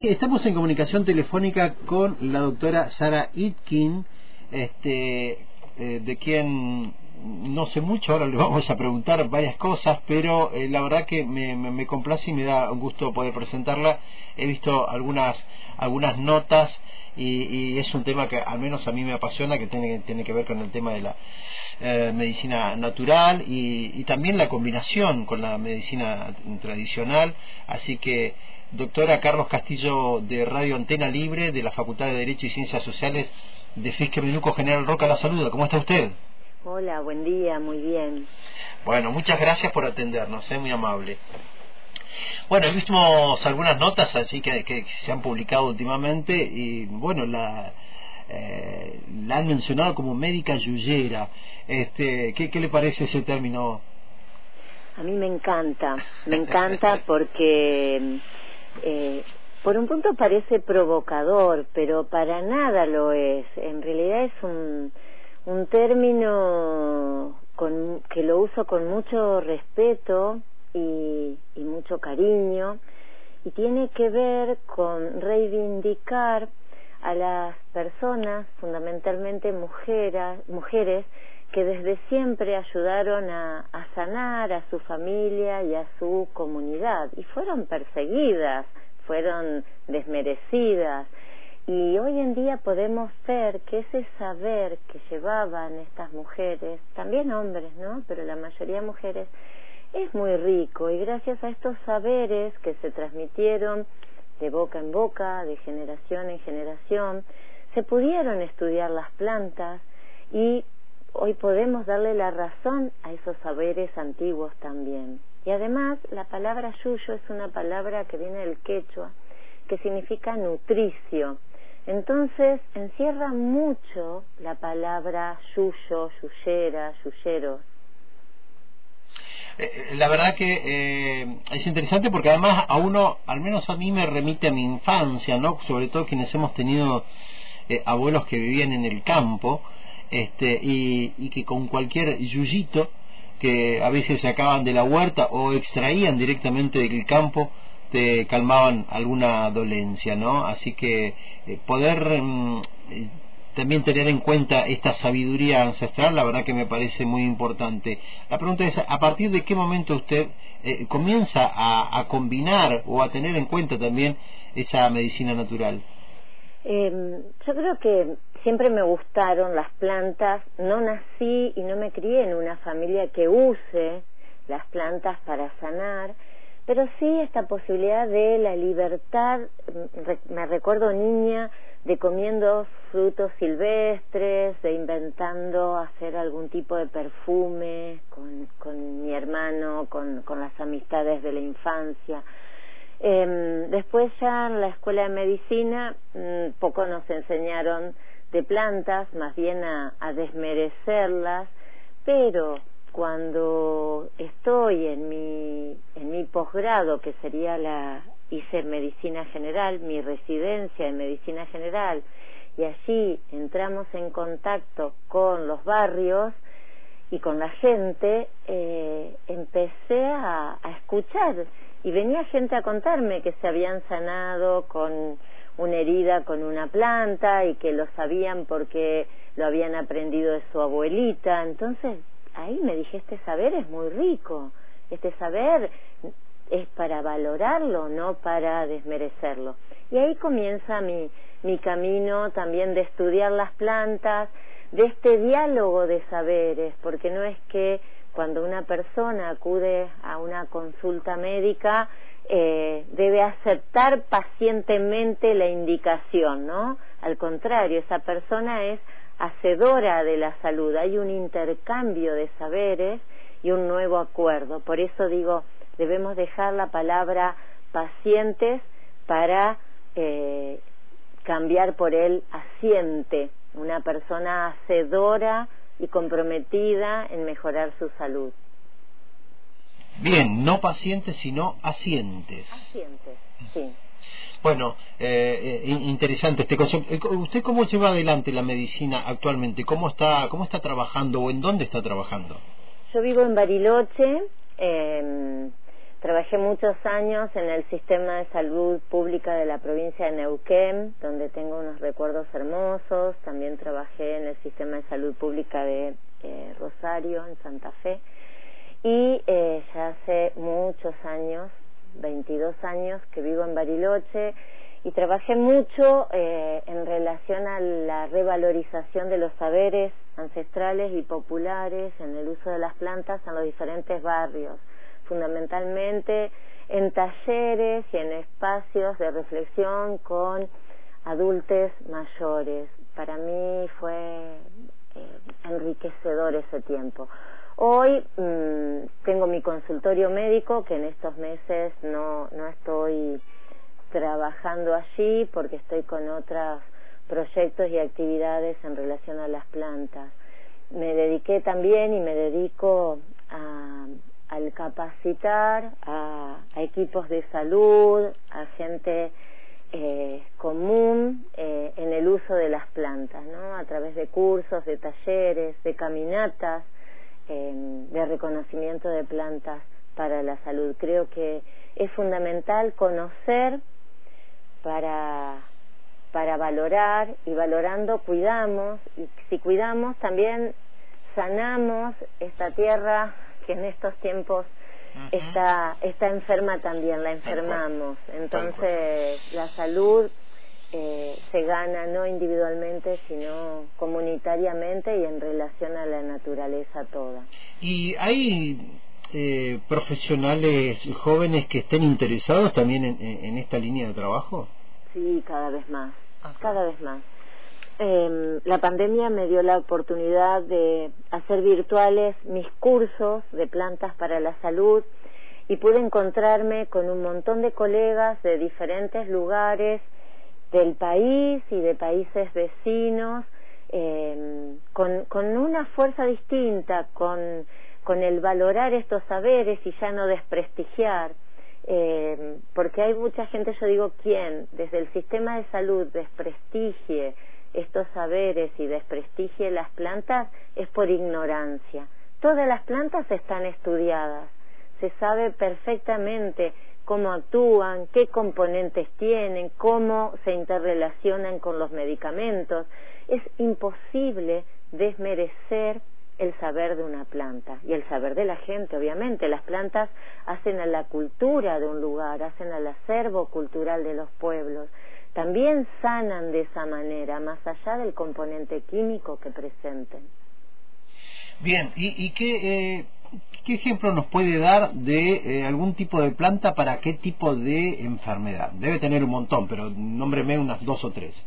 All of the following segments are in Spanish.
Estamos en comunicación telefónica con la doctora Sara Itkin, de quien no sé mucho. Ahora le vamos a preguntar varias cosas, pero la verdad que me complace y me da un gusto poder presentarla. He visto algunas notas y es un tema que al menos a mí me apasiona, que tiene que ver con el tema de la medicina natural y también la combinación con la medicina tradicional. Así que, doctora, Carlos Castillo de Radio Antena Libre, de la Facultad de Derecho y Ciencias Sociales de Fisque Menuco, General Roca, la saluda. ¿Cómo está usted? Hola, buen día, muy bien. Bueno, muchas gracias por atendernos, muy amable. Bueno, vimos algunas notas así que se han publicado últimamente y bueno, la han mencionado como médica yuyera. ¿Qué le parece ese término? A mí me encanta porque por un punto parece provocador, pero para nada lo es. En realidad es un término que lo uso con mucho respeto y mucho cariño, y tiene que ver con reivindicar a las personas, fundamentalmente mujeres, que desde siempre ayudaron a sanar a su familia y a su comunidad, y fueron perseguidas, fueron desmerecidas, y hoy en día podemos ver que ese saber que llevaban estas mujeres, también hombres, ¿no?, pero la mayoría mujeres, es muy rico, y gracias a estos saberes que se transmitieron de boca en boca, de generación en generación, se pudieron estudiar las plantas, y hoy podemos darle la razón a esos saberes antiguos también. Y además, la palabra yuyo es una palabra que viene del quechua, que significa nutricio. Entonces, encierra mucho la palabra yuyo, yuyera, yuyeros. La verdad que es interesante, porque además a uno, al menos a mí, me remite a mi infancia, ¿no? Sobre todo quienes hemos tenido abuelos que vivían en el campo, y que con cualquier yuyito que a veces sacaban de la huerta o extraían directamente del campo, te calmaban alguna dolencia, ¿no? Así que poder también tener en cuenta esta sabiduría ancestral, la verdad que me parece muy importante. La pregunta es, ¿a partir de qué momento usted comienza a combinar o a tener en cuenta también esa medicina natural? Yo creo que siempre me gustaron las plantas. No nací y no me crié en una familia que use las plantas para sanar, pero sí esta posibilidad de la libertad. Me recuerdo niña de comiendo frutos silvestres, de inventando hacer algún tipo de perfume con mi hermano, con las amistades de la infancia. Después ya en la escuela de medicina poco nos enseñaron de plantas, más bien a desmerecerlas, pero cuando estoy en mi posgrado, que sería hice medicina general, mi residencia en medicina general, y allí entramos en contacto con los barrios y con la gente, empecé a escuchar, y venía gente a contarme que se habían sanado con una herida con una planta y que lo sabían porque lo habían aprendido de su abuelita. Entonces ahí me dije, este saber es muy rico, este saber es para valorarlo, no para desmerecerlo. Y ahí comienza mi camino también de estudiar las plantas, de este diálogo de saberes, porque no es que cuando una persona acude a una consulta médica debe aceptar pacientemente la indicación, ¿no? Al contrario, esa persona es hacedora de la salud. Hay un intercambio de saberes y un nuevo acuerdo. Por eso digo, debemos dejar la palabra pacientes para cambiar por el haciente, una persona hacedora y comprometida en mejorar su salud. Bien, no pacientes, sino asientes. Asientes, sí. Bueno, interesante este concepto. ¿Usted cómo lleva adelante la medicina actualmente? ¿Cómo está trabajando o en dónde está trabajando? Yo vivo en Bariloche, Trabajé muchos años en el sistema de salud pública de la provincia de Neuquén, donde tengo unos recuerdos hermosos. También trabajé en el sistema de salud pública de Rosario, en Santa Fe. Y ya hace muchos años, 22 años, que vivo en Bariloche, y trabajé mucho en relación a la revalorización de los saberes ancestrales y populares en el uso de las plantas en los diferentes barrios, fundamentalmente en talleres y en espacios de reflexión con adultos mayores. Para mí fue enriquecedor ese tiempo. Hoy tengo mi consultorio médico, que en estos meses no estoy trabajando allí porque estoy con otros proyectos y actividades en relación a las plantas. Me dediqué también y me dedico al capacitar a equipos de salud, a gente común en el uso de las plantas, ¿no? A través de cursos, de talleres, de caminatas, de reconocimiento de plantas para la salud. Creo que es fundamental conocer para valorar, y valorando cuidamos, y si cuidamos también sanamos esta tierra que en estos tiempos está enferma también, la enfermamos. Entonces la salud se gana no individualmente sino comunitariamente y en relación a la naturaleza toda. ¿Y hay profesionales jóvenes que estén interesados también en esta línea de trabajo? Sí, cada vez más, cada vez más. La pandemia me dio la oportunidad de hacer virtuales mis cursos de plantas para la salud y pude encontrarme con un montón de colegas de diferentes lugares del país y de países vecinos, con una fuerza distinta, con el valorar estos saberes y ya no desprestigiar, porque hay mucha gente, yo digo, quien desde el sistema de salud desprestigie estos saberes y desprestigie las plantas es por ignorancia. Todas las plantas están estudiadas, se sabe perfectamente cómo actúan, qué componentes tienen, cómo se interrelacionan con los medicamentos. Es imposible desmerecer el saber de una planta y el saber de la gente, obviamente. Las plantas hacen a la cultura de un lugar, hacen al acervo cultural de los pueblos. También sanan de esa manera, más allá del componente químico que presenten. Bien, ¿y qué ejemplo nos puede dar de algún tipo de planta para qué tipo de enfermedad? Debe tener un montón, pero nómbreme unas 2 o 3.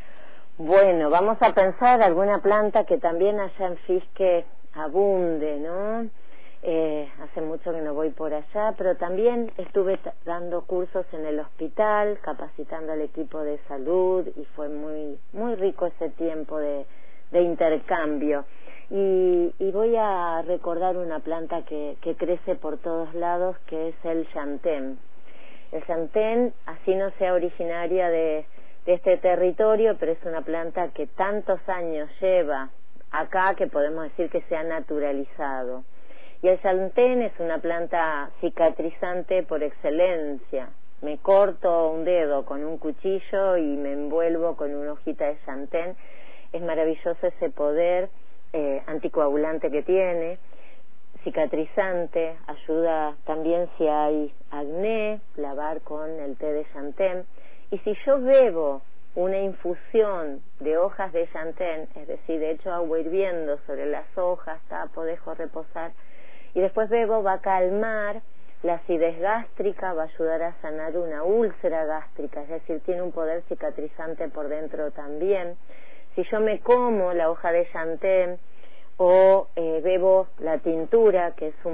Bueno, vamos a pensar alguna planta que también allá en Fisque abunde, ¿no? Hace mucho que no voy por allá, pero también estuve dando cursos en el hospital, capacitando al equipo de salud, y fue muy muy rico ese tiempo de intercambio. Y voy a recordar una planta que crece por todos lados, que es el llantén. El llantén, así no sea originaria de este territorio, pero es una planta que tantos años lleva acá que podemos decir que se ha naturalizado. Y el llantén es una planta cicatrizante por excelencia. Me corto un dedo con un cuchillo y me envuelvo con una hojita de llantén. Es maravilloso ese poder anticoagulante que tiene, cicatrizante, ayuda también si hay acné, lavar con el té de llantén. Y si yo bebo una infusión de hojas de llantén, es decir, de hecho agua hirviendo sobre las hojas, tapo, dejo reposar, y después bebo, va a calmar la acidez gástrica, va a ayudar a sanar una úlcera gástrica, es decir, tiene un poder cicatrizante por dentro también. Si yo me como la hoja de llantén o bebo la tintura, que es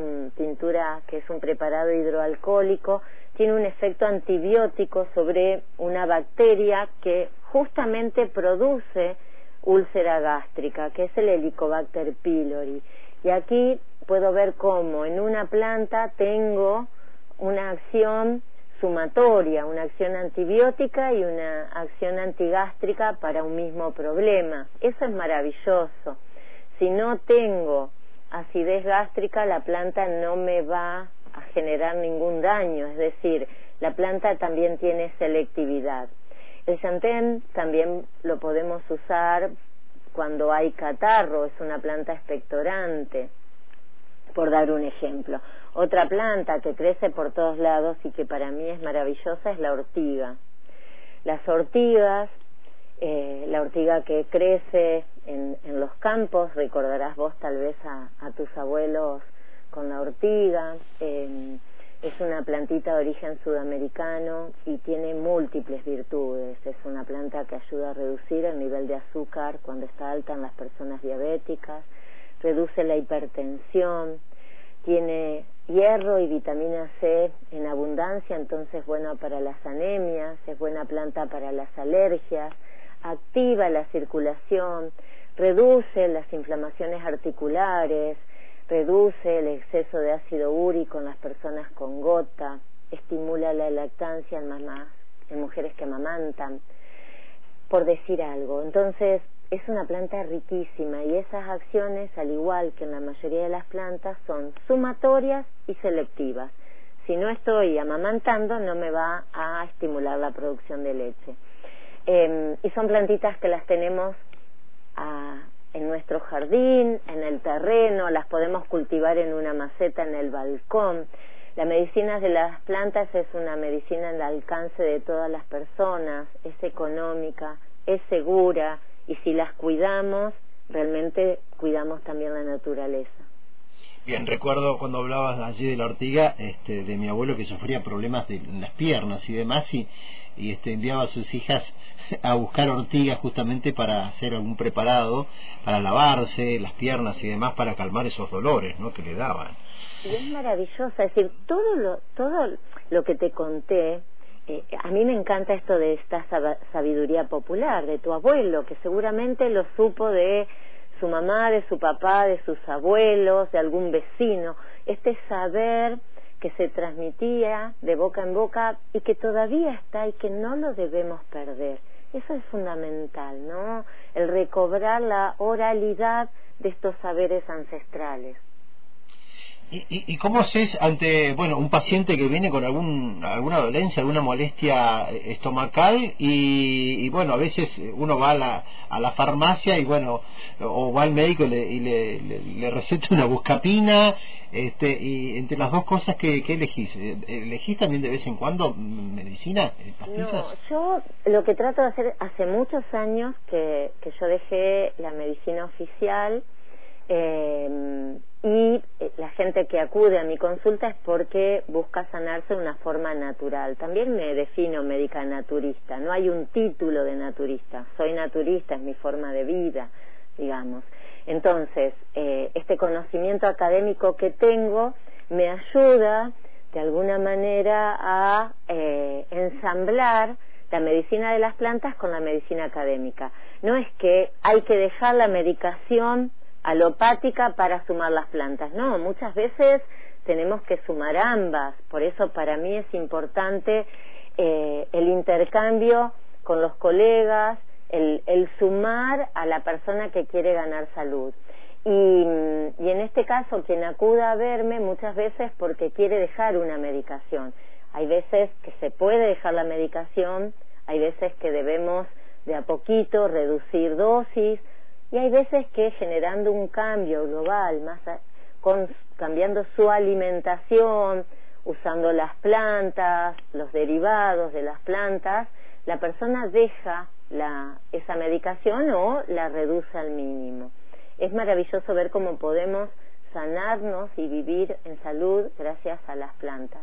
un preparado hidroalcohólico, tiene un efecto antibiótico sobre una bacteria que justamente produce úlcera gástrica, que es el Helicobacter pylori. Y aquí puedo ver cómo en una planta tengo una acción sumatoria, una acción antibiótica y una acción antigástrica para un mismo problema. Eso es maravilloso. Si no tengo acidez gástrica, la planta no me va a generar ningún daño, es decir, la planta también tiene selectividad. El xantén también lo podemos usar cuando hay catarro, es una planta expectorante, por dar un ejemplo. Otra planta que crece por todos lados y que para mí es maravillosa es la ortiga. Las ortigas, la ortiga que crece en los campos, recordarás vos tal vez a tus abuelos con la ortiga, es una plantita de origen sudamericano y tiene múltiples virtudes. Es una planta que ayuda a reducir el nivel de azúcar cuando está alta en las personas diabéticas, reduce la hipertensión, tiene hierro y vitamina C en abundancia, entonces bueno para las anemias, es buena planta para las alergias, activa la circulación, reduce las inflamaciones articulares, reduce el exceso de ácido úrico en las personas con gota, estimula la lactancia en mujeres que amamantan, por decir algo. Entonces es una planta riquísima y esas acciones, al igual que en la mayoría de las plantas, son sumatorias y selectivas. Si no estoy amamantando, no me va a estimular la producción de leche. Y son plantitas que las tenemos en nuestro jardín, en el terreno, las podemos cultivar en una maceta en el balcón. La medicina de las plantas es una medicina al alcance de todas las personas, es económica, es segura, y si las cuidamos, realmente cuidamos también la naturaleza. Bien, recuerdo cuando hablabas allí de la ortiga, de mi abuelo que sufría problemas en las piernas y demás, y enviaba a sus hijas a buscar ortigas justamente para hacer algún preparado, para lavarse las piernas y demás, para calmar esos dolores, ¿no?, que le daban. Y es maravillosa, es decir, todo lo que te conté, a mí me encanta esto de esta sabiduría popular, de tu abuelo, que seguramente lo supo de su mamá, de su papá, de sus abuelos, de algún vecino, este saber que se transmitía de boca en boca y que todavía está y que no lo debemos perder. Eso es fundamental, ¿no? El recobrar la oralidad de estos saberes ancestrales. ¿Y cómo haces ante, un paciente que viene con alguna dolencia, alguna molestia estomacal y a veces uno va a la farmacia y o va al médico y le receta una buscapina, y entre las dos cosas ¿qué elegís? ¿Elegís también de vez en cuando medicina, pastillas? No, yo lo que trato de hacer hace muchos años que yo dejé la medicina oficial, y la gente que acude a mi consulta es porque busca sanarse de una forma natural. También me defino médica naturista, no hay un título de naturista, soy naturista, es mi forma de vida, digamos. Entonces, este conocimiento académico que tengo me ayuda de alguna manera a ensamblar la medicina de las plantas con la medicina académica. No es que hay que dejar la medicación alopática para sumar las plantas, no, muchas veces tenemos que sumar ambas, por eso para mí es importante el intercambio con los colegas, el sumar a la persona que quiere ganar salud. Y en este caso quien acuda a verme muchas veces porque quiere dejar una medicación. Hay veces que se puede dejar la medicación, hay veces que debemos de a poquito reducir dosis, y hay veces que generando un cambio global, cambiando su alimentación, usando las plantas, los derivados de las plantas, la persona deja esa medicación o la reduce al mínimo. Es maravilloso ver cómo podemos sanarnos y vivir en salud gracias a las plantas.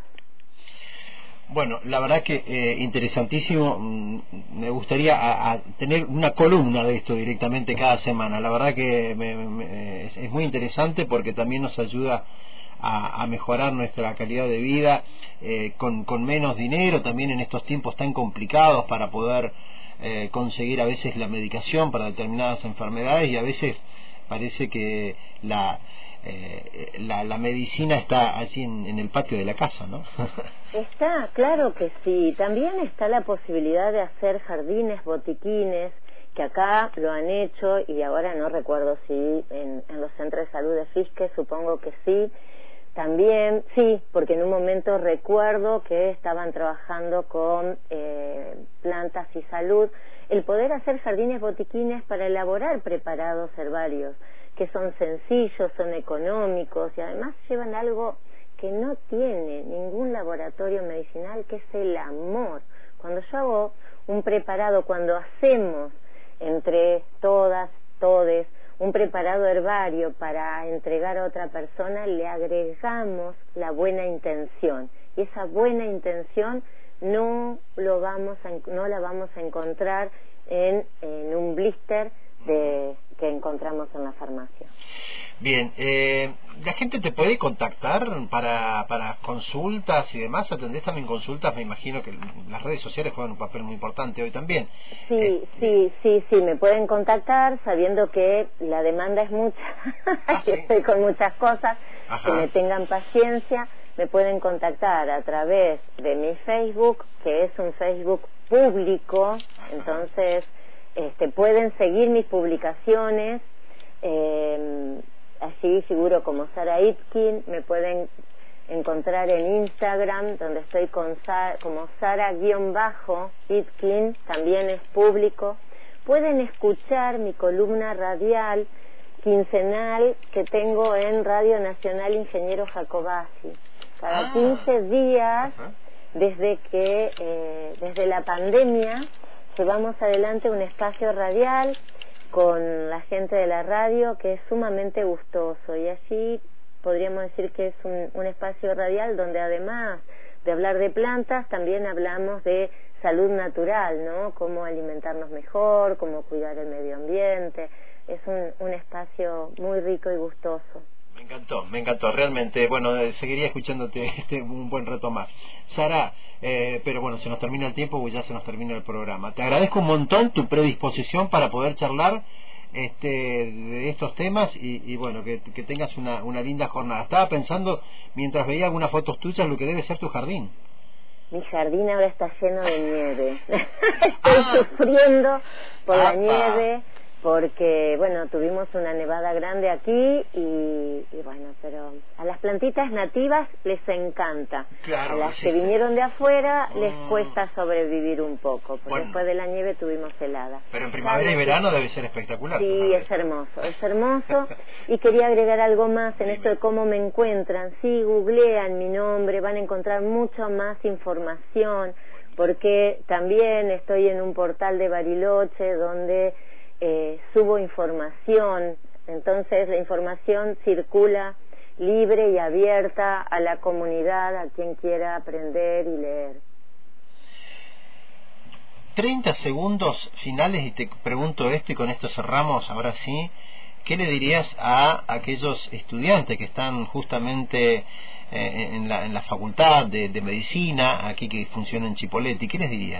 Bueno, la verdad que interesantísimo. Me gustaría tener una columna de esto directamente cada semana. La verdad que es muy interesante porque también nos ayuda a mejorar nuestra calidad de vida con menos dinero, también en estos tiempos tan complicados para poder conseguir a veces la medicación para determinadas enfermedades, y a veces parece que la medicina está allí en el patio de la casa, ¿no? Está, claro que sí. También está la posibilidad de hacer jardines, botiquines, que acá lo han hecho, y ahora no recuerdo si en los centros de salud de Fisque, supongo que sí, También, sí, porque en un momento recuerdo que estaban trabajando con plantas y salud, el poder hacer jardines botiquines para elaborar preparados herbarios, que son sencillos, son económicos y además llevan algo que no tiene ningún laboratorio medicinal, que es el amor. Cuando yo hago un preparado, cuando hacemos entre todas, todes, un preparado herbario para entregar a otra persona, le agregamos la buena intención. Y esa buena intención no la vamos a encontrar en un blister que encontramos en la farmacia. Bien, la gente te puede contactar para consultas y demás. ¿Atendés también consultas? Me imagino que las redes sociales juegan un papel muy importante hoy también. Sí, me pueden contactar sabiendo que la demanda es mucha, que estoy con muchas cosas. Ajá. Que me tengan paciencia. Me pueden contactar a través de mi Facebook, que es un Facebook público. Ajá. Entonces pueden seguir mis publicaciones. Allí figuro como Sara Itkin. Me pueden encontrar en Instagram, donde estoy como Sara_Itkin, también es público. Pueden escuchar mi columna radial quincenal que tengo en Radio Nacional Ingeniero Jacobasi. Cada 15 días, desde la pandemia, llevamos adelante un espacio radial con la gente de la radio que es sumamente gustoso, y allí podríamos decir que es un espacio radial donde además de hablar de plantas también hablamos de salud natural, ¿no? Cómo alimentarnos mejor, cómo cuidar el medio ambiente. Es un espacio muy rico y gustoso. Me encantó, realmente. Bueno, seguiría escuchándote un buen rato más. Sara, pero bueno, se nos termina el tiempo, pues ya se nos termina el programa. Te agradezco un montón tu predisposición para poder charlar de estos temas y bueno, que tengas una linda jornada. Estaba pensando, mientras veía algunas fotos tuyas, lo que debe ser tu jardín. Mi jardín ahora está lleno de nieve. Estoy sufriendo por la nieve, porque bueno, tuvimos una nevada grande aquí y bueno, pero a las plantitas nativas les encanta. Claro, a las que vinieron de afuera les cuesta sobrevivir un poco, porque después de la nieve tuvimos helada. Pero en primavera y verano debe ser espectacular. Sí, es hermoso. Y quería agregar algo más en esto de cómo me encuentran. Sí, googlean mi nombre, van a encontrar mucho más información, porque también estoy en un portal de Bariloche donde subo información. Entonces la información circula libre y abierta a la comunidad, a quien quiera aprender y leer. 30 segundos finales y te pregunto esto, y con esto cerramos ahora sí. ¿Qué le dirías a aquellos estudiantes que están justamente en la facultad de medicina aquí, que funciona en Chipoleti? ¿Qué les dirías?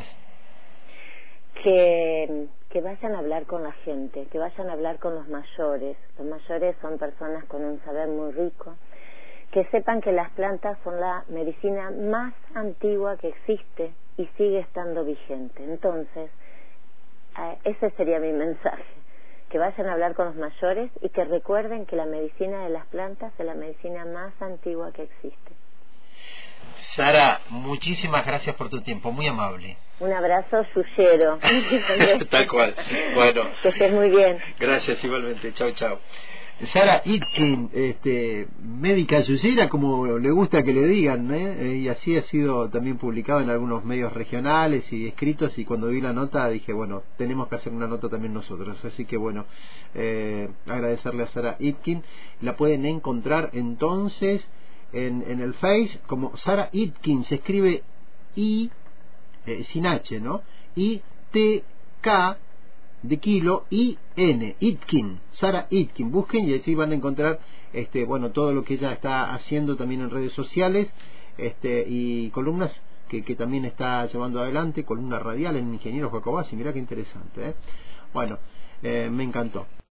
Que vayan a hablar con la gente, que vayan a hablar con los mayores. Los mayores son personas con un saber muy rico, que sepan que las plantas son la medicina más antigua que existe y sigue estando vigente. Entonces, ese sería mi mensaje, que vayan a hablar con los mayores y que recuerden que la medicina de las plantas es la medicina más antigua que existe. Sara, muchísimas gracias por tu tiempo, muy amable. Un abrazo yuyero. Tal cual. Bueno. Que estés muy bien. Gracias, igualmente. Chao, chao. Sara Itkin, médica yuyera, como le gusta que le digan, y así ha sido también publicado en algunos medios regionales y escritos, y cuando vi la nota dije, bueno, tenemos que hacer una nota también nosotros. Así que bueno, agradecerle a Sara Itkin. La pueden encontrar entonces en el Face como Sara Itkin. Se escribe I sin H, ¿no? I-T-K de kilo I-N, Itkin, Sara Itkin. Busquen y así van a encontrar bueno, todo lo que ella está haciendo también en redes sociales, y columnas que también está llevando adelante, columna radial en Ingeniero Jacobasi. Mirá qué interesante, Bueno, me encantó.